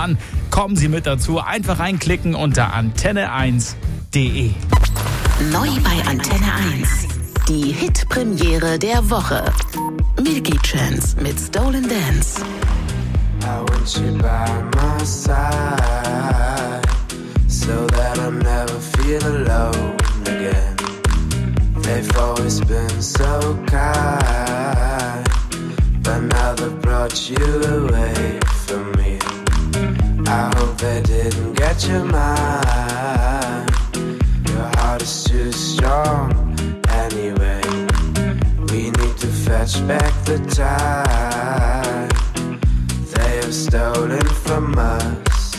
Dann kommen Sie mit dazu. Einfach reinklicken unter antenne1.de. Neu bei Antenne 1. Die Hit-Premiere der Woche. Milky Chance mit Stolen Dance. I want you by my side, so that I never feel alone again. They've always been so kind, but now they've brought you away from me. I hope they didn't get your mind. Your heart is too strong anyway. We need to fetch back the time they have stolen from us.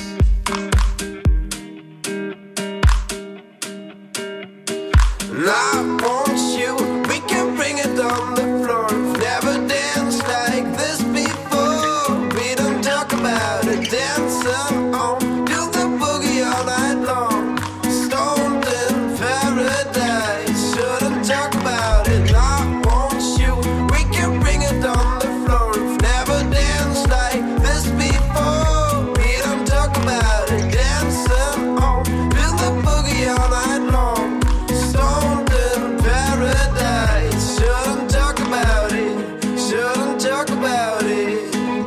And I want you, we can bring it on the floor. Never danced like this before. We don't talk about it, dancing on, do the boogie all night long. Stoned in paradise, shouldn't talk about it. And I want you, we can bring it on the floor. Never danced like this before. We don't talk about it, dancing on, do the boogie all night long. Stoned in paradise, shouldn't talk about it, shouldn't talk about it.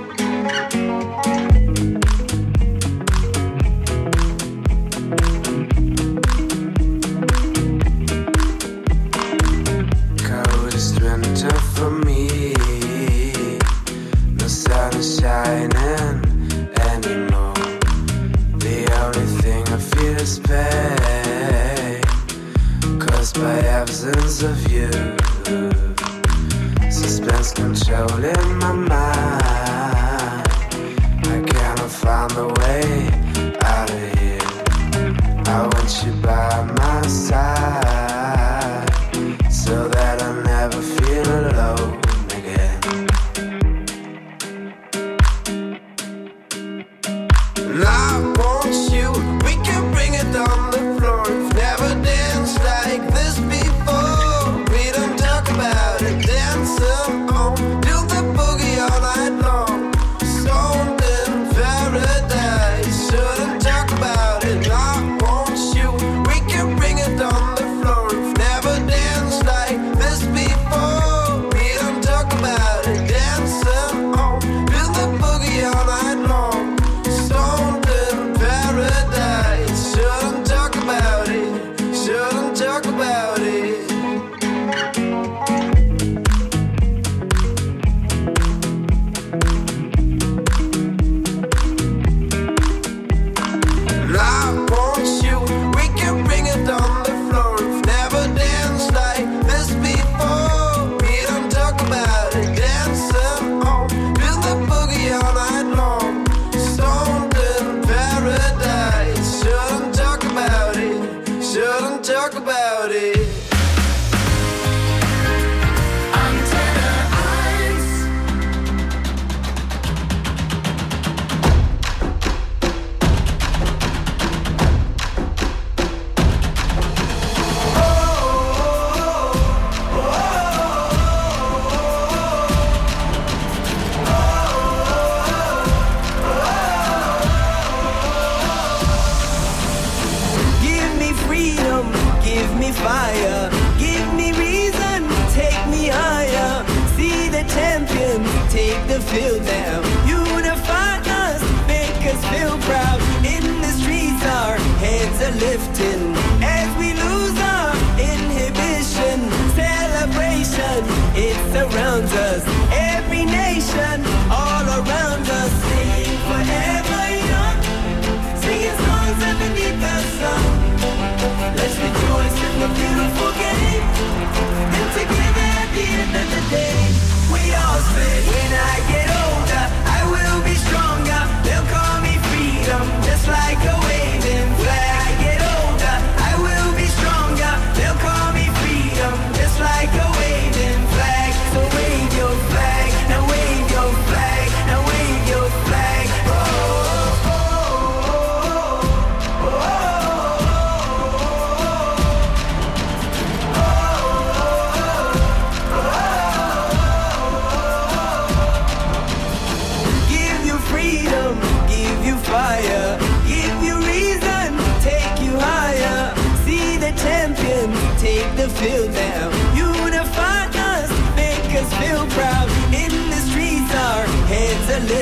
Coldest winter for me, no sun is shining anymore. The only thing I feel is pain, caused by absence of you. Suspense controlling my mind. I cannot find the way out of here. I want you by my side, so that I never feel alone again. And I want you, we can bring it on the floor. We've never danced like this before. We don't talk about it, dancing on, do the boogie all night long. Stoned in paradise, shouldn't talk about it. And I want you, we can bring it on the floor. We've never danced like this before. We don't talk about it, dancing on, do the boogie all night long. Stoned in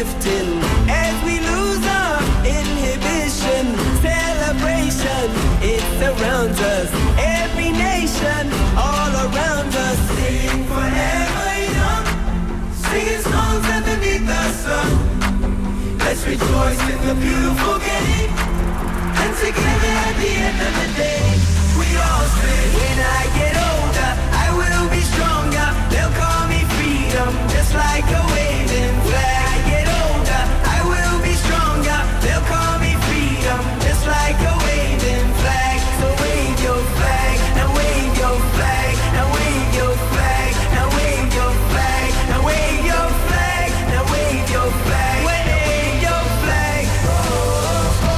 lifting as we lose our inhibition. Celebration, it surrounds us. Every nation, all around us. Sing forever young, singing songs underneath the sun. Let's rejoice in the beautiful game, and together at the end of the day, we all say, when I get older, I will be stronger. They'll call me freedom, just like a waving flag. I get older, I will be stronger. They'll call me freedom, just like a waving flag. So wave your flag, now wave your flag, now wave your flag, now wave your flag, now wave your flag, now wave your flag, wave your flag. Oh, oh,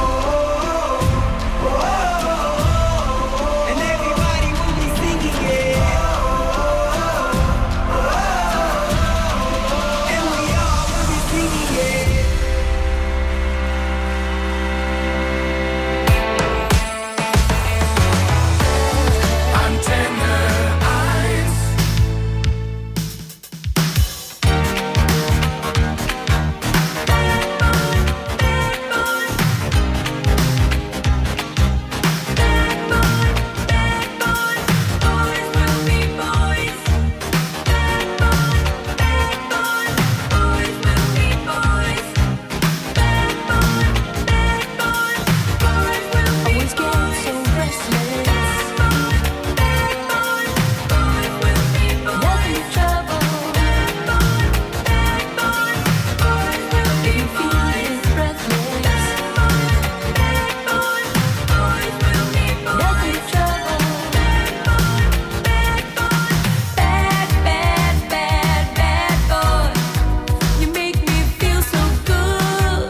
oh, oh, oh. And everybody will be singing it. Oh, oh, oh. And we all will be singing it. Antenne 1. Always get so restless. Nothing trouble. If you feel breathless. Nothing trouble. Bad, bad, bad, bad boy. You make me feel so good.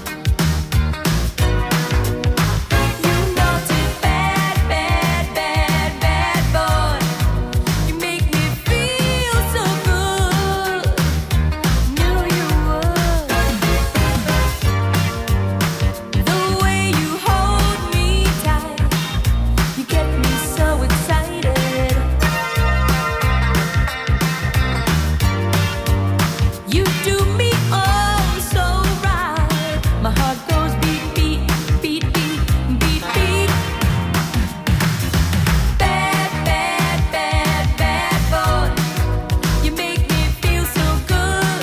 You naughty bad, bad, bad, bad boy. You make me feel so good. Knew you would. The way you hold me tight, you get me so excited. You do me oh so right. My heart goes beat, beat, beat, beat, beat, beat. Bad, bad, bad, bad boy. You make me feel so good.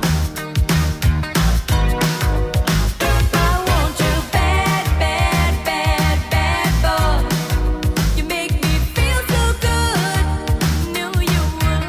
I want you bad, bad, bad, bad boy. You make me feel so good. Knew you would.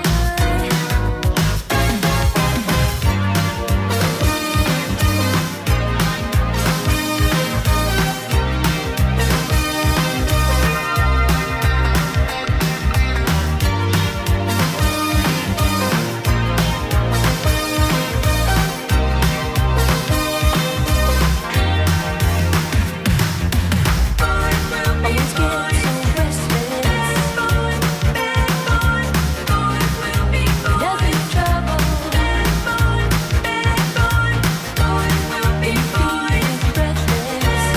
Always get so restless. Nothing trouble. If you feel breathless.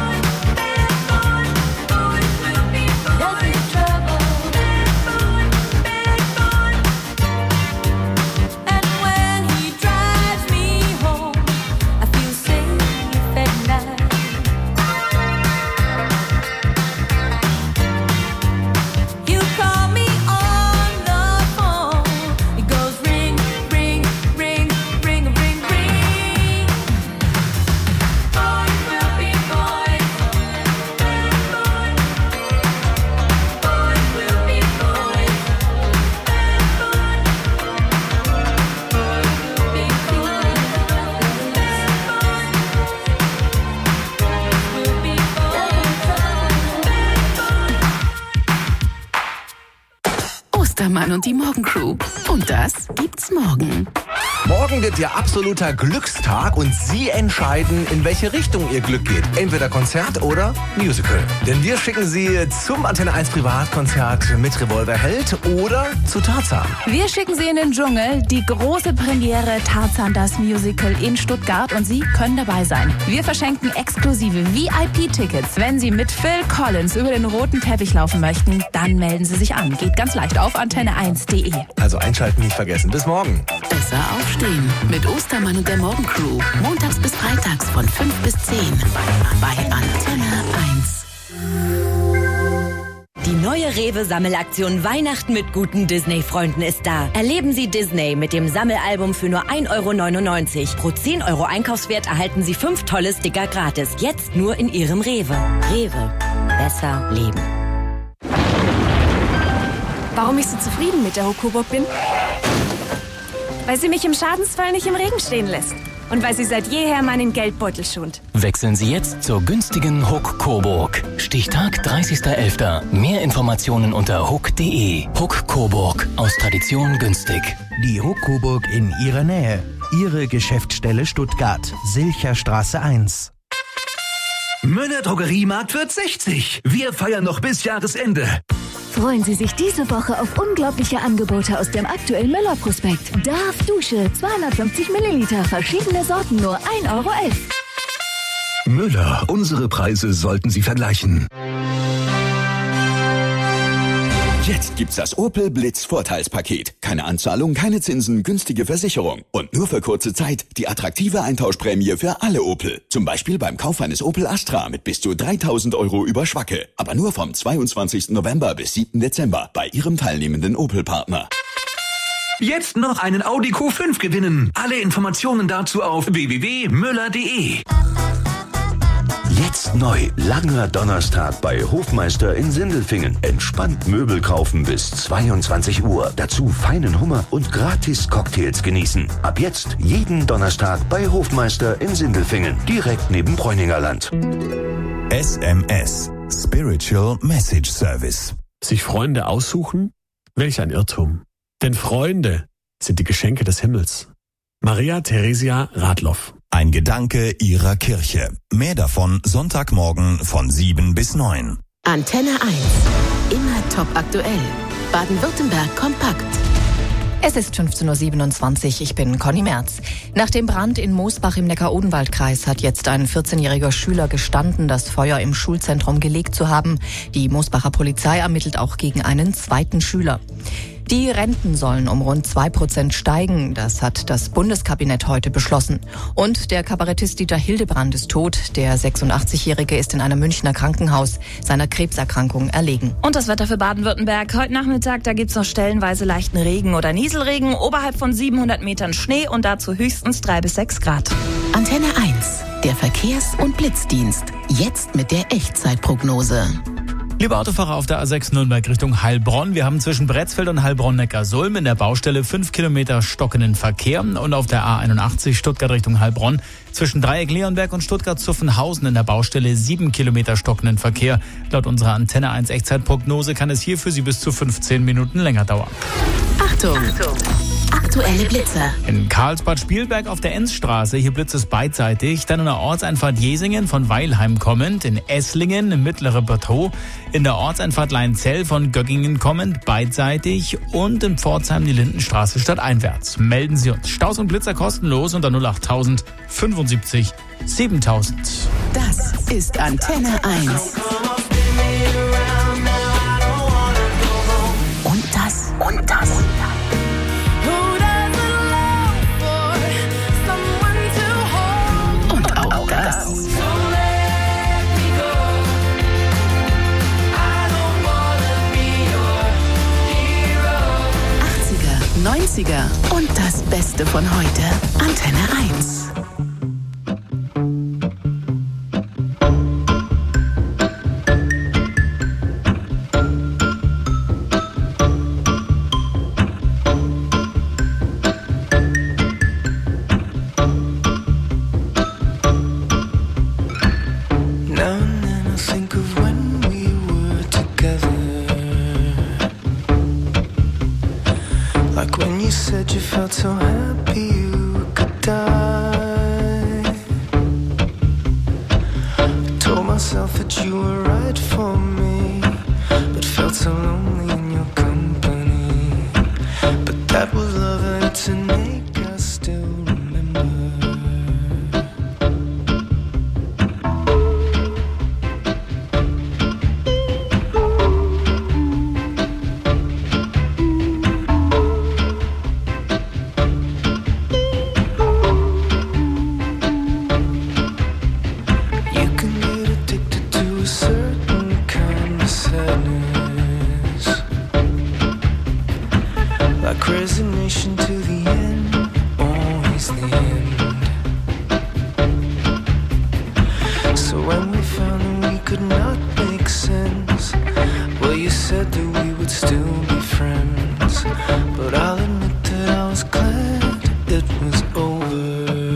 Nothing trouble. And when he drives me home, I feel safe at night. You call me on the phone. It goes ring, ring, ring, ring, ring, ring. Boys will be boys. Boys will be boys. Ostermann und die Morgencrew. Und das gibt's morgen. Morgen wird Ihr absoluter Glückstag und Sie entscheiden, in welche Richtung Ihr Glück geht. Entweder Konzert oder Musical. Denn wir schicken Sie zum Antenne 1 Privatkonzert mit Revolverheld oder zu Tarzan. Wir schicken Sie in den Dschungel, die große Premiere Tarzan das Musical in Stuttgart und Sie können dabei sein. Wir verschenken exklusive VIP-Tickets. Wenn Sie mit Phil Collins über den roten Teppich laufen möchten, dann melden Sie sich an. Geht ganz leicht auf antenne1.de. Also einschalten nicht vergessen. Bis morgen. Besser aufstehen. Aufstehen mit Ostermann und der Morgencrew. Montags bis freitags von 5 bis 10 bei Antenne 1. Die neue Rewe-Sammelaktion Weihnachten mit guten Disney-Freunden ist da. Erleben Sie Disney mit dem Sammelalbum für nur 1,99 €. Pro 10 € Einkaufswert erhalten Sie 5 tolle Sticker gratis. Jetzt nur in Ihrem Rewe. Rewe. Besser leben. Warum ich so zufrieden mit der Hook Coburg bin? Weil sie mich im Schadensfall nicht im Regen stehen lässt. Und weil sie seit jeher meinen Geldbeutel schont. Wechseln Sie jetzt zur günstigen Hook Coburg. Stichtag 30.11. Mehr Informationen unter hook.de. Hook Coburg. Aus Tradition günstig. Die Hook Coburg in Ihrer Nähe. Ihre Geschäftsstelle Stuttgart. Silcherstraße 1. Müller Drogeriemarkt wird 60. Wir feiern noch bis Jahresende. Freuen Sie sich diese Woche auf unglaubliche Angebote aus dem aktuellen Müller-Prospekt. Darf Dusche, 250 Milliliter, verschiedene Sorten, nur 1,11 €. Müller, unsere Preise sollten Sie vergleichen. Jetzt gibt's das Opel Blitz Vorteilspaket. Keine Anzahlung, keine Zinsen, günstige Versicherung. Und nur für kurze Zeit die attraktive Eintauschprämie für alle Opel. Zum Beispiel beim Kauf eines Opel Astra mit bis zu 3.000 € über Schwacke. Aber nur vom 22. November bis 7. Dezember bei Ihrem teilnehmenden Opel-Partner. Jetzt noch einen Audi Q5 gewinnen. Alle Informationen dazu auf www.müller.de. Jetzt neu, langer Donnerstag bei Hofmeister in Sindelfingen. Entspannt Möbel kaufen bis 22 Uhr. Dazu feinen Hummer und gratis Cocktails genießen. Ab jetzt jeden Donnerstag bei Hofmeister in Sindelfingen. Direkt neben Bräuningerland. SMS. Spiritual Message Service. Sich Freunde aussuchen? Welch ein Irrtum. Denn Freunde sind die Geschenke des Himmels. Maria Theresia Radloff. Ein Gedanke Ihrer Kirche. Mehr davon Sonntagmorgen von 7 bis 9. Antenne 1. Immer top aktuell. Baden-Württemberg kompakt. Es ist 15.27 Uhr, ich bin Conny Merz. Nach dem Brand in Moosbach im Neckar-Odenwald-Kreis hat jetzt ein 14-jähriger Schüler gestanden, das Feuer im Schulzentrum gelegt zu haben. Die Moosbacher Polizei ermittelt auch gegen einen zweiten Schüler. Die Renten sollen um rund 2% steigen. Das hat das Bundeskabinett heute beschlossen. Und der Kabarettist Dieter Hildebrand ist tot. Der 86-Jährige ist in einem Münchner Krankenhaus seiner Krebserkrankung erlegen. Und das Wetter für Baden-Württemberg. Heute Nachmittag, da gibt's noch stellenweise leichten Regen oder Nieselregen. Oberhalb von 700 Metern Schnee und dazu höchstens 3 bis 6 Grad. Antenne 1. Der Verkehrs- und Blitzdienst. Jetzt mit der Echtzeitprognose. Liebe Autofahrer auf der A6 Nürnberg Richtung Heilbronn, wir haben zwischen Bretzfeld und Heilbronn-Neckarsulm in der Baustelle 5 Kilometer stockenden Verkehr und auf der A81 Stuttgart Richtung Heilbronn zwischen Dreieck-Leonberg und Stuttgart-Zuffenhausen in der Baustelle 7 Kilometer stockenden Verkehr. Laut unserer Antenne 1 Echtzeitprognose kann es hier für Sie bis zu 15 Minuten länger dauern. Achtung! Aktuelle Blitze. In Karlsbad-Spielberg auf der Enzstraße, hier blitzt es beidseitig. Dann in der Ortseinfahrt Jesingen von Weilheim kommend. In Esslingen, im Mittlere Bateau. In der Ortseinfahrt Leinzell von Göggingen kommend, beidseitig. Und in Pforzheim die Lindenstraße stadteinwärts. Melden Sie uns. Staus und Blitzer kostenlos unter 08000 75 7000. Das ist Antenne 1. Und das. Und das. Und auch das. 80er, 90er und das Beste von heute. Antenne 1. So happy you could die. I told myself that you were right for me, but felt so lonely in your company. But that was love and it's an ache I still remember. did not make sense. Well, you said that we would still be friends, but I'll admit that I was glad it was over.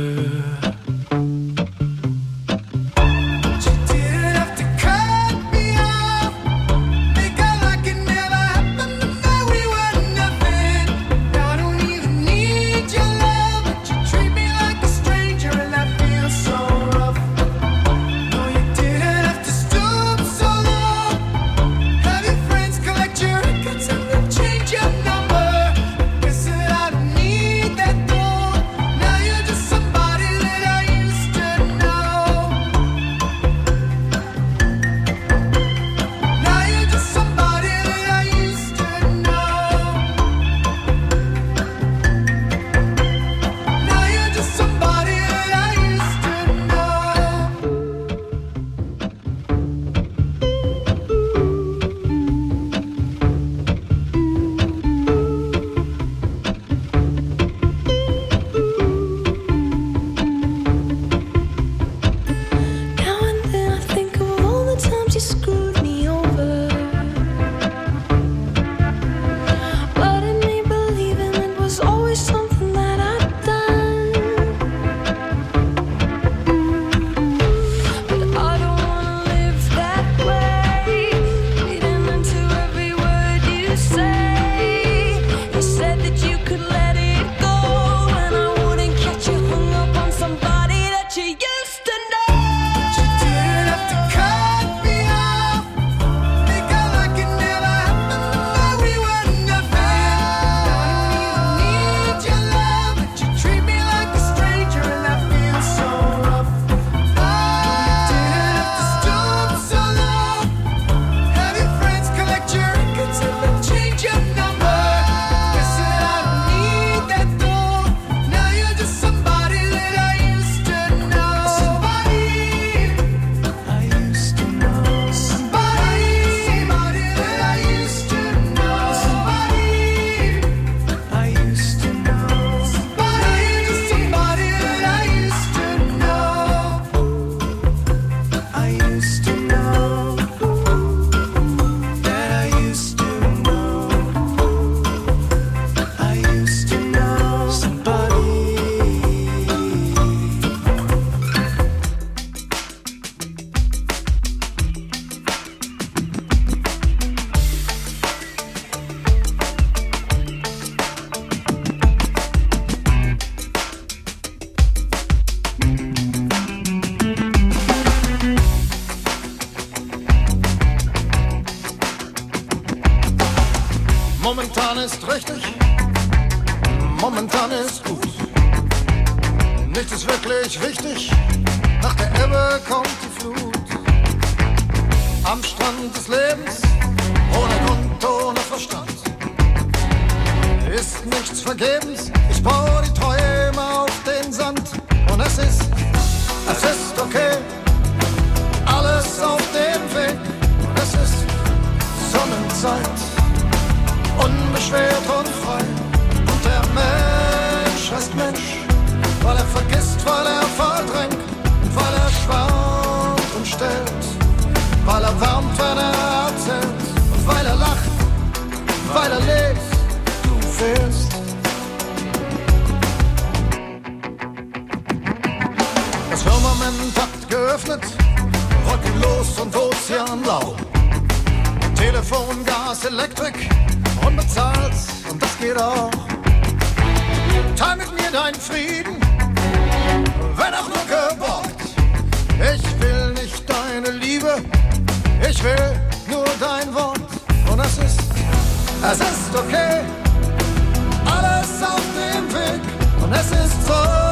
Momentan ist richtig, momentan ist gut. Nichts ist wirklich wichtig, nach der Ebbe kommt die Flut. Am Strand des Lebens, ohne Grund, ohne Verstand, ist nichts vergebens. Ich baue die Träume auf den Sand und es ist okay, alles auf dem Weg. Und es ist Sonnenzeit, unbeschwert und frei. Und der Mensch heißt Mensch, weil er vergisst, weil er verdrängt und weil er schwankt und stellt, weil er wärmt, wenn er erzählt und weil er lacht, weil er lebt, du fehlst. Das Firmament hat geöffnet, wolkenlos und ozeanblau. Telefon, Gas, Elektrik, unbezahlt und das geht auch. Teil mit mir deinen Frieden, wenn auch nur geborgt. Ich will nicht deine Liebe, ich will nur dein Wort. Und es ist okay, alles auf dem Weg. Und es ist so